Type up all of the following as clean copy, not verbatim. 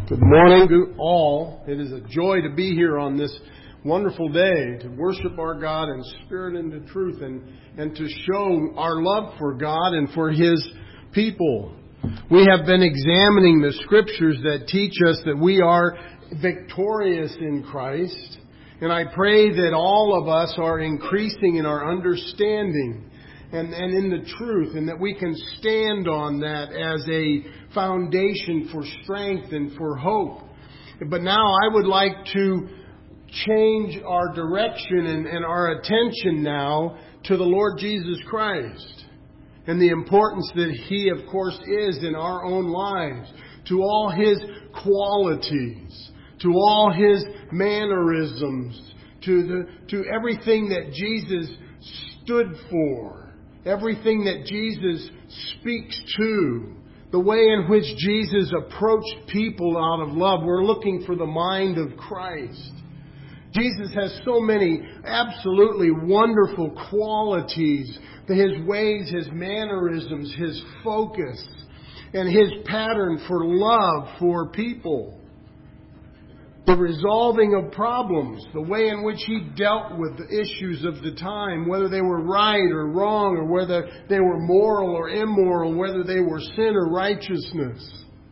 Good morning to all. It is a joy to be here on this wonderful day to worship our God in spirit and in truth and to show our love for God and for His people. We have been examining the scriptures that teach us that we are victorious in Christ. And I pray that all of us are increasing in our understanding and in the truth, and that we can stand on that as a foundation for strength and for hope. But now I would like to change our direction and our attention now to the Lord Jesus Christ and the importance that He, of course, is in our own lives, to all His qualities, to all His mannerisms, to everything that Jesus stood for. Everything that Jesus speaks to, the way in which Jesus approached people out of love. We're looking for the mind of Christ. Jesus has so many absolutely wonderful qualities. His ways, His mannerisms, His focus, and His pattern for love for people. The resolving of problems, the way in which He dealt with the issues of the time, whether they were right or wrong, or whether they were moral or immoral, whether they were sin or righteousness.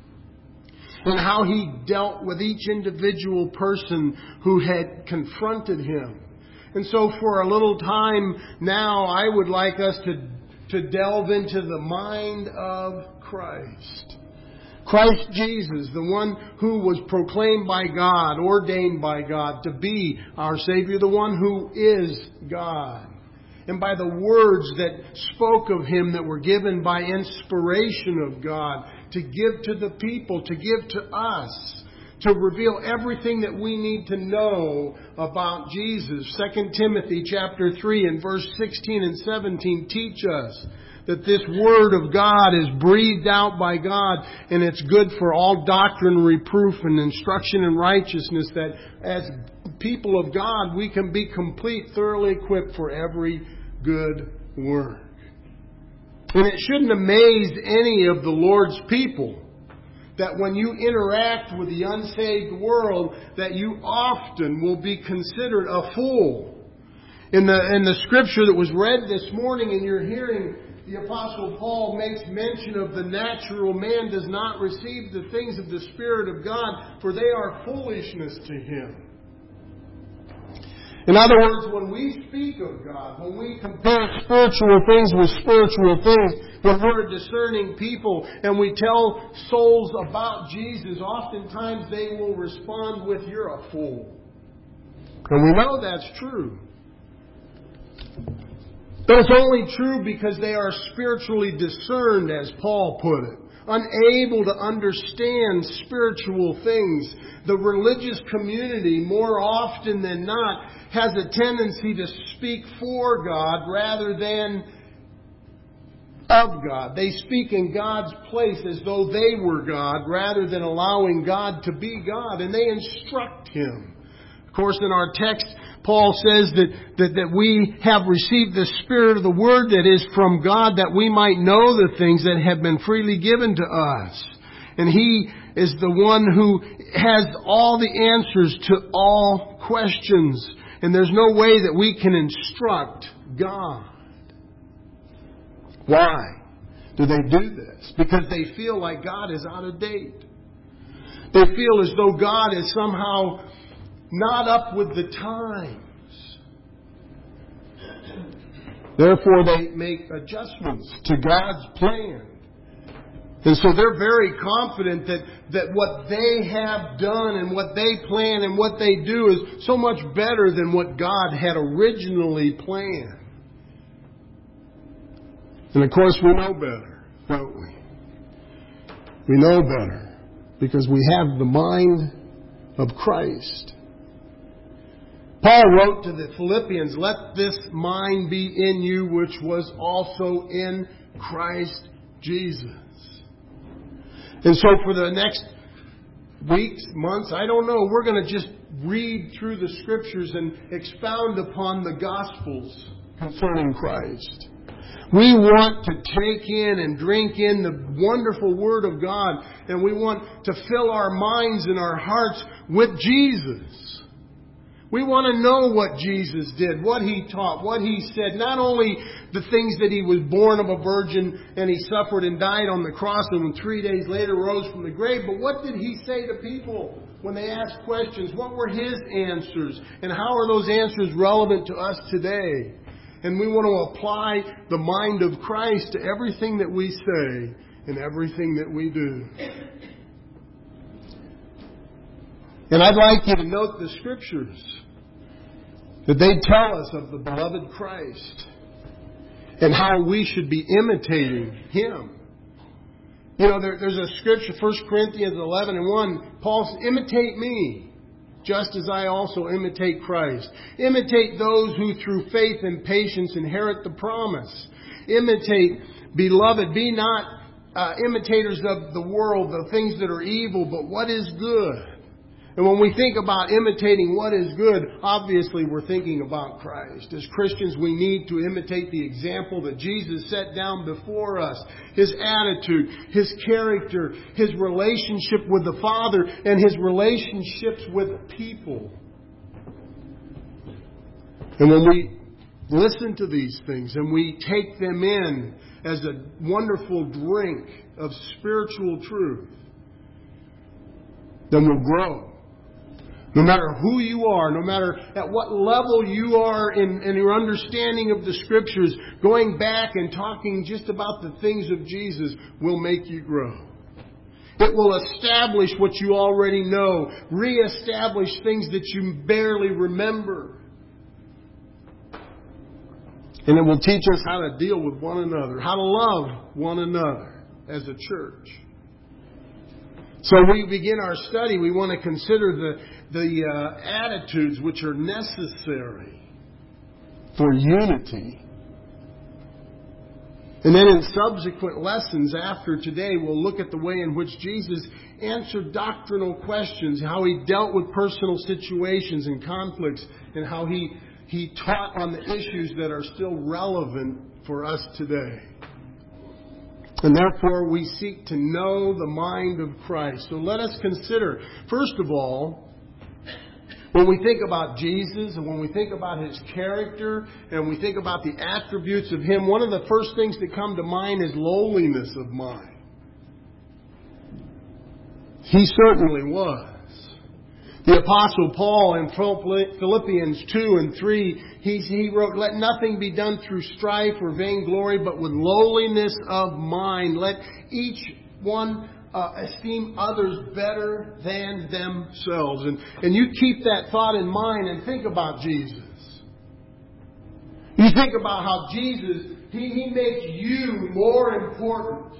And how He dealt with each individual person who had confronted Him. And so for a little time now, I would like us to delve into the mind of Christ. Christ Jesus, the one who was proclaimed by God, ordained by God to be our Savior, the one who is God. And by the words that spoke of Him that were given by inspiration of God to give to the people, to give to us, to reveal everything that we need to know about Jesus. 2 Timothy chapter 3 and verse 16 and 17 teach us that this Word of God is breathed out by God, and it's good for all doctrine, reproof, and instruction in righteousness, that as people of God, we can be complete, thoroughly equipped for every good work. And it shouldn't amaze any of the Lord's people that when you interact with the unsaved world, that you often will be considered a fool. In the scripture that was read this morning in your hearing, the Apostle Paul makes mention of the natural man does not receive the things of the Spirit of God, for they are foolishness to him. In other words, when we speak of God, when we compare spiritual things with spiritual things, when we're a discerning people and we tell souls about Jesus, oftentimes they will respond with, "You're a fool." And we know that's true. But it's only true because they are spiritually discerned, as Paul put it. Unable to understand spiritual things. The religious community, more often than not, has a tendency to speak for God rather than of God. They speak in God's place as though they were God rather than allowing God to be God. And they instruct Him. Of course, in our text, Paul says that we have received the Spirit of the Word that is from God, that we might know the things that have been freely given to us. And He is the one who has all the answers to all questions. And there's no way that we can instruct God. Why do they do this? Because they feel like God is out of date. They feel as though God is somehow not up with the times. Therefore, they make adjustments to God's plan. And so they're very confident that what they have done and what they plan and what they do is so much better than what God had originally planned. And of course, we know better, don't we? We know better because we have the mind of Christ. Paul wrote to the Philippians, "Let this mind be in you, which was also in Christ Jesus." And so for the next weeks, months, I don't know, we're going to just read through the Scriptures and expound upon the Gospels concerning Christ. We want to take in and drink in the wonderful Word of God, and we want to fill our minds and our hearts with Jesus. We want to know what Jesus did, what He taught, what He said. Not only the things that He was born of a virgin and He suffered and died on the cross and 3 days later rose from the grave, but what did He say to people when they asked questions? What were His answers? And how are those answers relevant to us today? And we want to apply the mind of Christ to everything that we say and everything that we do. And I'd like you to note the Scriptures, that they tell us of the beloved Christ and how we should be imitating Him. You know, there's a Scripture, 1 Corinthians 11:1, Paul says, imitate me, just as I also imitate Christ. Imitate those who through faith and patience inherit the promise. Imitate, beloved, be not imitators of the world, the things that are evil, but what is good. And when we think about imitating what is good, obviously we're thinking about Christ. As Christians, we need to imitate the example that Jesus set down before us. His attitude, His character, His relationship with the Father, and His relationships with people. And when we listen to these things and we take them in as a wonderful drink of spiritual truth, then we'll grow. No matter who you are, no matter at what level you are in your understanding of the Scriptures, going back and talking just about the things of Jesus will make you grow. It will establish what you already know, reestablish things that you barely remember. And it will teach us how to deal with one another, how to love one another as a church. So we begin our study, we want to consider the attitudes which are necessary for unity. And then in subsequent lessons after today, we'll look at the way in which Jesus answered doctrinal questions, how He dealt with personal situations and conflicts, and how He taught on the issues that are still relevant for us today. And therefore, we seek to know the mind of Christ. So let us consider, first of all, when we think about Jesus and when we think about His character and we think about the attributes of Him, one of the first things that come to mind is lowliness of mind. He certainly was. The Apostle Paul in Philippians 2 and 3, he wrote, let nothing be done through strife or vainglory, but with lowliness of mind. Let each one esteem others better than themselves. And you keep that thought in mind and think about Jesus. You think about how Jesus, He makes you more important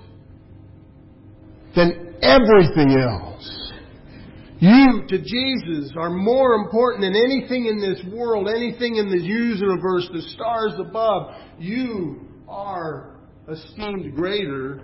than everything else. You to Jesus are more important than anything in this world, anything in the universe, the stars above. You are esteemed greater.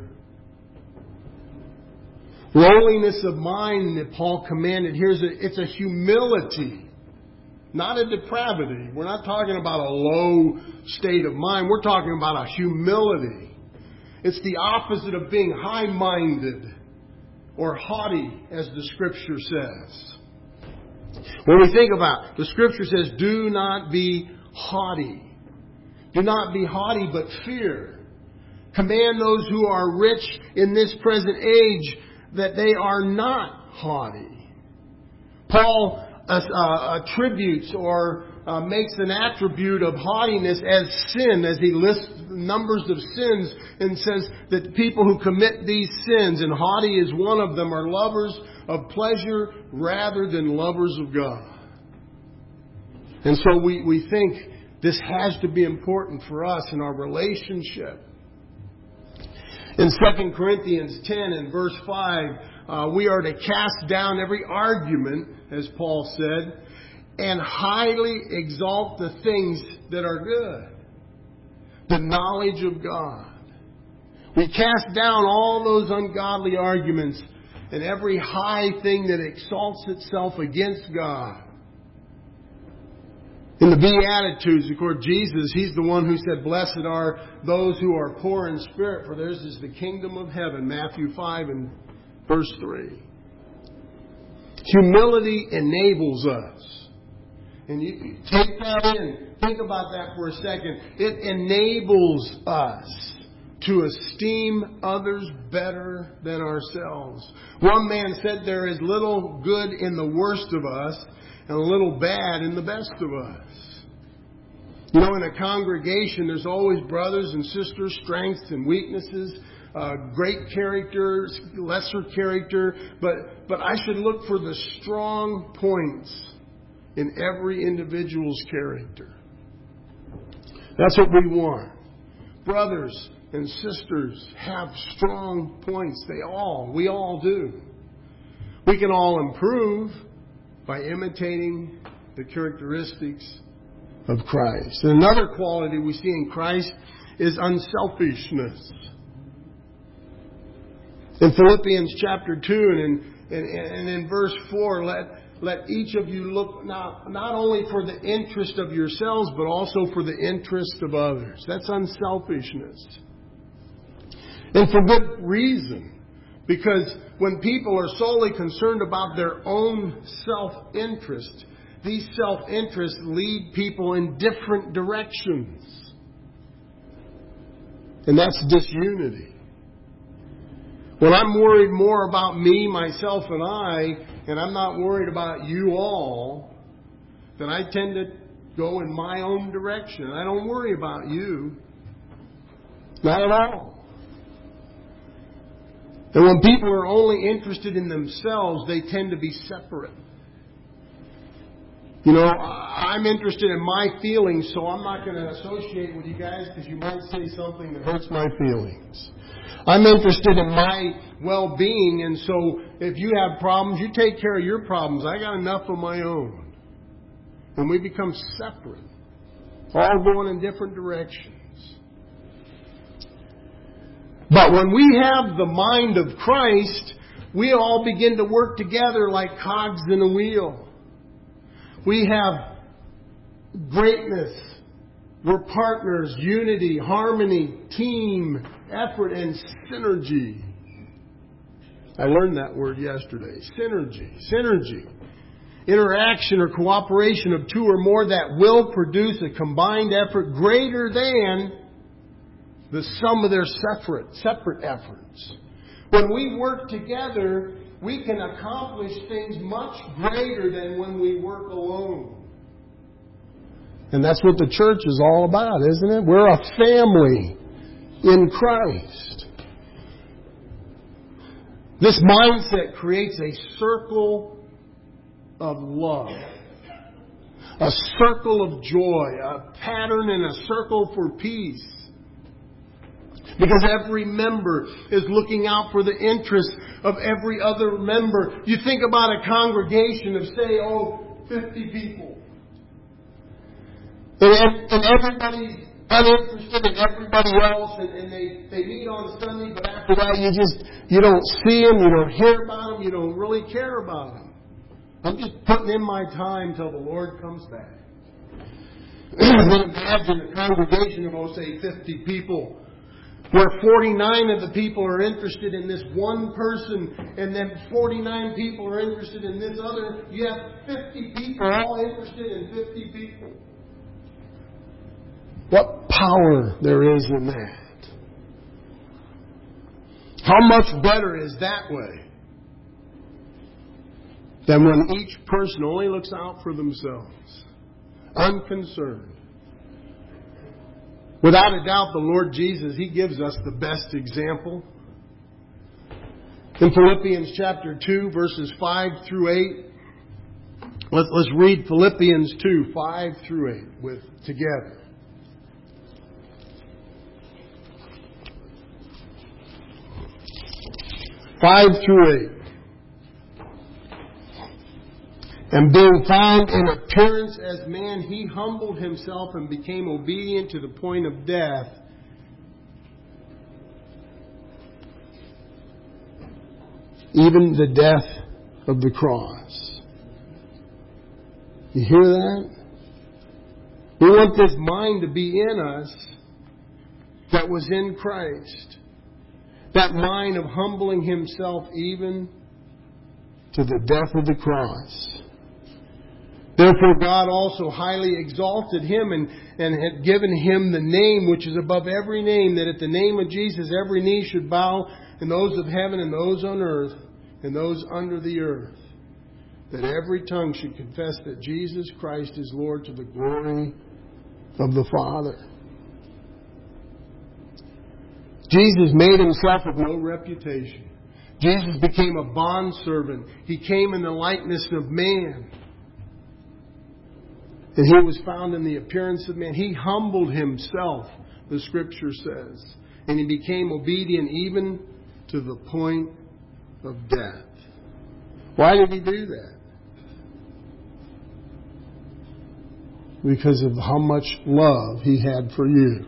Lowliness of mind that Paul commanded here, it's a humility, not a depravity. We're not talking about a low state of mind. We're talking about a humility. It's the opposite of being high-minded or haughty, as the Scripture says. When we think about it, the Scripture says, do not be haughty. Do not be haughty, but fear. Command those who are rich in this present age that they are not haughty. Paul attributes or makes an attribute of haughtiness as sin, as he lists numbers of sins and says that people who commit these sins, and haughty is one of them, are lovers of pleasure rather than lovers of God. And so we think this has to be important for us in our relationship. In 2 Corinthians 10 and verse 5, we are to cast down every argument, as Paul said, and highly exalt the things that are good. The knowledge of God. We cast down all those ungodly arguments and every high thing that exalts itself against God. In the Beatitudes, of course, Jesus, He's the one who said, "Blessed are those who are poor in spirit, for theirs is the kingdom of heaven." Matthew 5 and verse 3. Humility enables us. And you take that in. Think about that for a second. It enables us to esteem others better than ourselves. One man said there is little good in the worst of us and a little bad in the best of us. You know, in a congregation, there's always brothers and sisters, strengths and weaknesses, great characters, lesser character, but I should look for the strong points in every individual's character. That's what we want. Brothers and sisters have strong points. We all do. We can all improve by imitating the characteristics of Christ. And another quality we see in Christ is unselfishness. In Philippians chapter 2 and in verse 4, let each of you look not only for the interest of yourselves, but also for the interest of others. That's unselfishness. And for good reason. Because when people are solely concerned about their own self-interest, these self-interests lead people in different directions. And that's disunity. When I'm worried more about me, myself, and I'm not worried about you all, then I tend to go in my own direction. I don't worry about you. Not at all. And when people are only interested in themselves, they tend to be separate. You know, I'm interested in my feelings, so I'm not going to associate with you guys because you might say something that hurts my feelings. I'm interested in my well-being, and so if you have problems, you take care of your problems. I got enough of my own. And we become separate, all going in different directions. But when we have the mind of Christ, we all begin to work together like cogs in a wheel. We have greatness. We're partners, unity, harmony, team, effort, and synergy. I learned that word yesterday. Synergy. Interaction or cooperation of two or more that will produce a combined effort greater than the sum of their separate efforts. When we work together, we can accomplish things much greater than when we work alone. And that's what the church is all about, isn't it? We're a family in Christ. This mindset creates a circle of love, a circle of joy, a pattern and a circle for peace. Because every member is looking out for the interests of every other member. You think about a congregation of, say, 50 people. And everybody's uninterested in everybody else, and they meet on Sunday, but after that you don't see them, you don't hear about them, you don't really care about them. I'm just putting in my time till the Lord comes back. Then imagine a congregation of, say, 50 people, where 49 of the people are interested in this one person, and then 49 people are interested in this other. You have 50 people all interested in 50 people. What power there is in that. How much better is that way than when each person only looks out for themselves, unconcerned. Without a doubt, the Lord Jesus, He gives us the best example. In Philippians chapter 2, verses 5 through 8, let's read Philippians 2, 5 through 8 together. Five through 8. And being found in appearance as man, He humbled Himself and became obedient to the point of death, even the death of the cross. You hear that? We want this mind to be in us that was in Christ. That mind of humbling Himself even to the death of the cross. Therefore God also highly exalted Him and had given Him the name which is above every name, that at the name of Jesus every knee should bow, and those of heaven and those on earth and those under the earth, that every tongue should confess that Jesus Christ is Lord, to the glory of the Father. Jesus made Himself of no reputation. Jesus became a bondservant. He came in the likeness of man. And He was found in the appearance of man. He humbled Himself, the Scripture says. And He became obedient even to the point of death. Why did He do that? Because of how much love He had for you.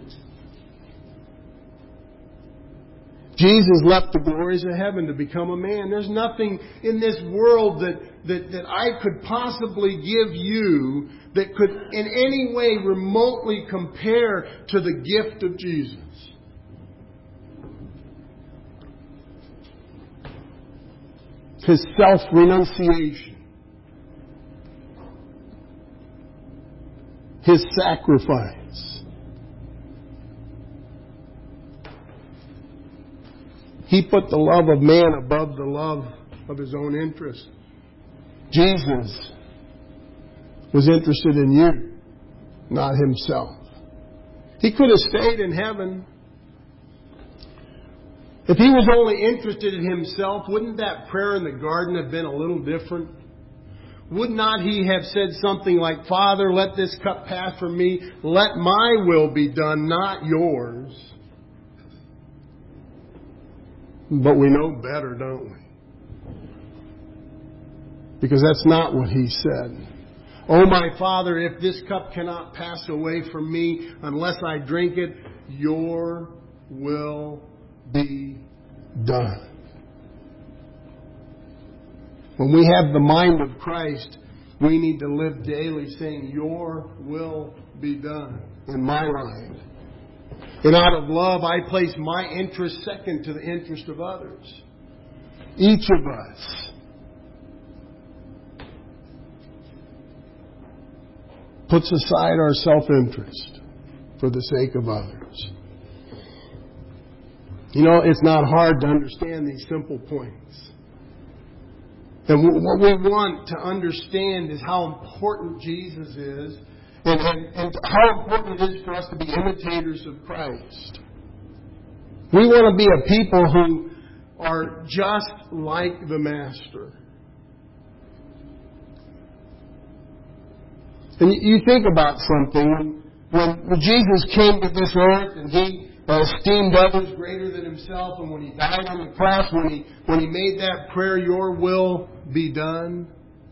Jesus left the glories of heaven to become a man. There's nothing in this world that I could possibly give you that could in any way remotely compare to the gift of Jesus. His self-renunciation. His sacrifice. He put the love of man above the love of His own interest. Jesus was interested in you, not Himself. He could have stayed in heaven. If He was only interested in Himself, wouldn't that prayer in the garden have been a little different? Would not He have said something like, Father, let this cup pass from me. Let my will be done, not yours. But we know better, don't we? Because that's not what He said. Oh, my Father, if this cup cannot pass away from me unless I drink it, your will be done. When we have the mind of Christ, we need to live daily saying, your will be done in my life. And out of love, I place my interest second to the interest of others. Each of us puts aside our self-interest for the sake of others. You know, it's not hard to understand these simple points. And what we want to understand is how important Jesus is and how important it is for us to be imitators of Christ. We want to be a people who are just like the Master. And you think about something. When Jesus came to this earth and He esteemed others greater than Himself, and when He died on the cross, when he made that prayer, your will be done,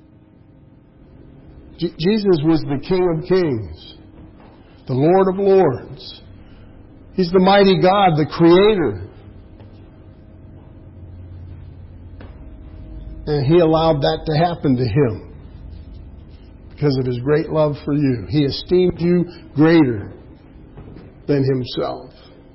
Jesus was the King of Kings, the Lord of Lords. He's the mighty God, the Creator. And He allowed that to happen to Him because of His great love for you. He esteemed you greater than Himself.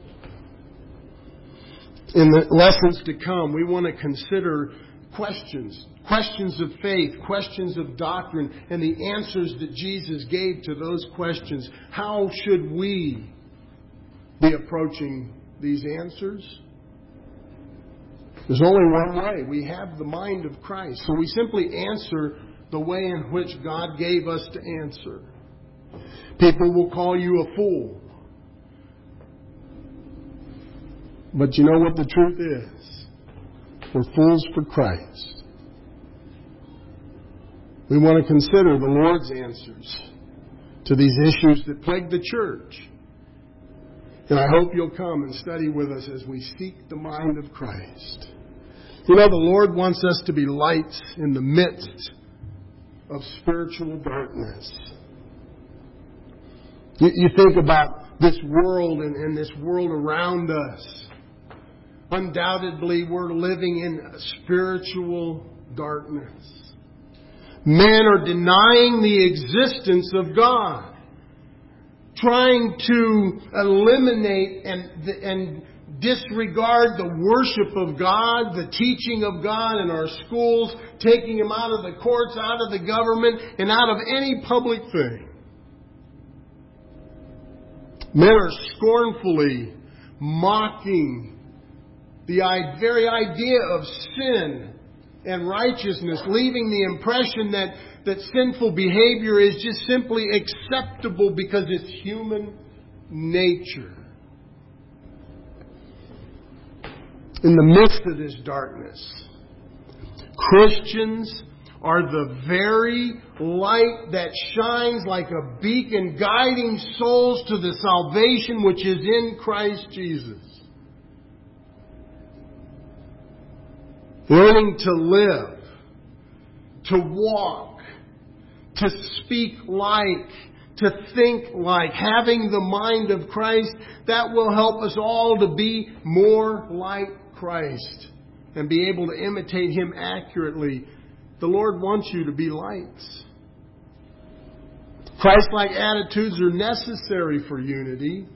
In the lessons to come, we want to consider questions of faith, questions of doctrine, and the answers that Jesus gave to those questions. How should we be approaching these answers? There's only one way. We have the mind of Christ. So we simply answer the way in which God gave us to answer. People will call you a fool. But you know what the truth is? We're fools for Christ. We want to consider the Lord's answers to these issues that plague the church. And I hope you'll come and study with us as we seek the mind of Christ. You know, the Lord wants us to be lights in the midst of spiritual darkness. You think about this world and this world around us. Undoubtedly, we're living in spiritual darkness. Men are denying the existence of God. trying to eliminate and disregard the worship of God, the teaching of God in our schools, taking Him out of the courts, out of the government, and out of any public thing. Men are scornfully mocking the very idea of sin and righteousness, leaving the impression that sinful behavior is just simply acceptable because it's human nature. In the midst of this darkness, Christians are the very light that shines like a beacon, guiding souls to the salvation which is in Christ Jesus. Learning to live, to walk, to speak like, to think like, having the mind of Christ, that will help us all to be more like Christ and be able to imitate Him accurately. The Lord wants you to be lights. Christ-like attitudes are necessary for unity.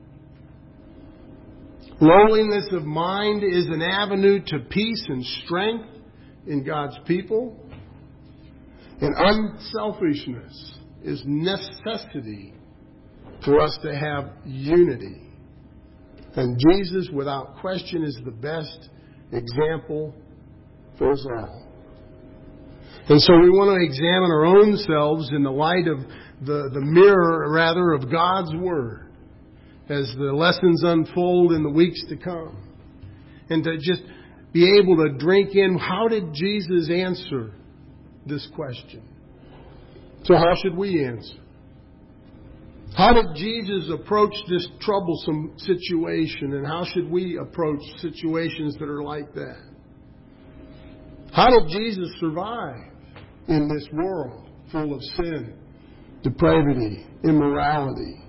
Lowliness of mind is an avenue to peace and strength in God's people. And unselfishness is necessity for us to have unity. And Jesus, without question, is the best example for us all. And so we want to examine our own selves in the light of the mirror, rather, of God's Word as the lessons unfold in the weeks to come. And to just be able to drink in, how did Jesus answer this question? So how should we answer? How did Jesus approach this troublesome situation, and how should we approach situations that are like that? How did Jesus survive in this world full of sin, depravity, immorality?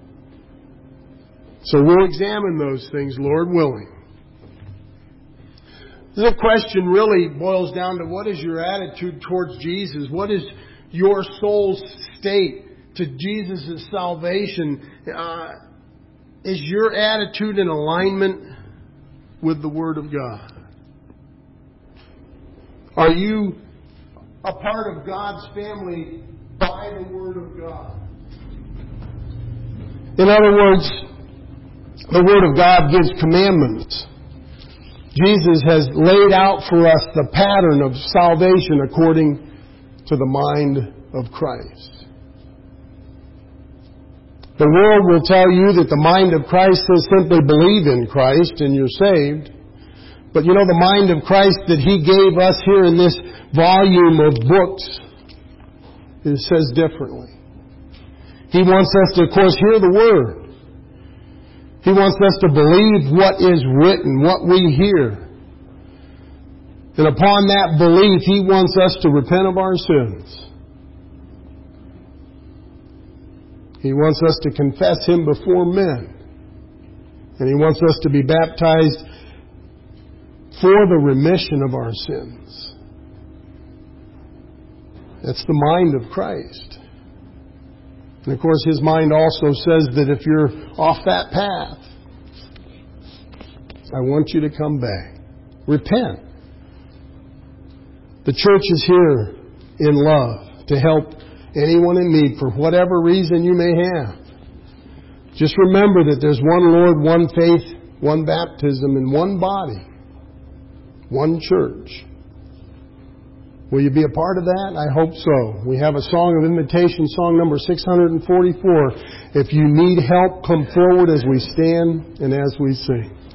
So we'll examine those things, Lord willing. The question really boils down to, what is your attitude towards Jesus? What is your soul's state to Jesus' salvation? Is your attitude in alignment with the Word of God? Are you a part of God's family by the Word of God? In other words, the Word of God gives commandments. Jesus has laid out for us the pattern of salvation according to the mind of Christ. The world will tell you that the mind of Christ says simply believe in Christ and you're saved. But you know, the mind of Christ that He gave us here in this volume of books, it says differently. He wants us to, of course, hear the Word. He wants us to believe what is written, what we hear. And upon that belief, He wants us to repent of our sins. He wants us to confess Him before men. And He wants us to be baptized for the remission of our sins. That's the mind of Christ. And of course, His mind also says that if you're off that path, I want you to come back. Repent. The church is here in love to help anyone in need for whatever reason you may have. Just remember that there's one Lord, one faith, one baptism, and one body. One church. Will you be a part of that? I hope so. We have a song of invitation, song number 644. If you need help, come forward as we stand and as we sing.